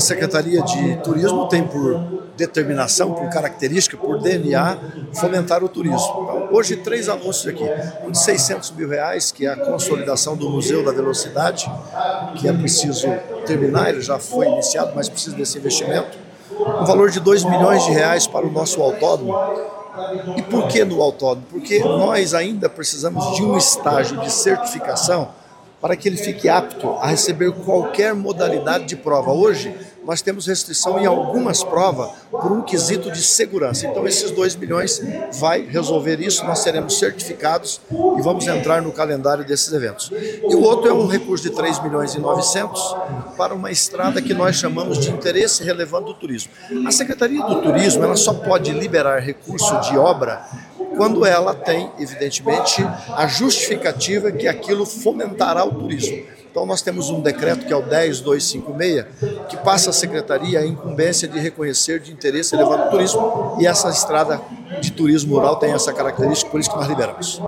Secretaria de Turismo tem por determinação, por característica, por DNA, fomentar o turismo. Então, hoje, 3 anúncios aqui. Um de R$600 mil, que é a consolidação do Museu da Velocidade, que é preciso terminar, ele já foi iniciado, mas precisa desse investimento. Um valor de R$2 milhões para o nosso autódromo. E por que no autódromo? Porque nós ainda precisamos de um estágio de certificação para que ele fique apto a receber qualquer modalidade de prova. Hoje, nós temos restrição em algumas provas por um quesito de segurança. Então, esses R$2 milhões vai resolver isso, nós seremos certificados e vamos entrar no calendário desses eventos. E o outro é um recurso de R$3,9 milhões para uma estrada que nós chamamos de interesse relevante do turismo. A Secretaria do Turismo ela só pode liberar recurso de obra quando ela tem, evidentemente, a justificativa que aquilo fomentará o turismo. Então nós temos um decreto que é o 10.256, que passa à Secretaria a incumbência de reconhecer de interesse elevado do turismo, e essa estrada de turismo rural tem essa característica, por isso que nós liberamos.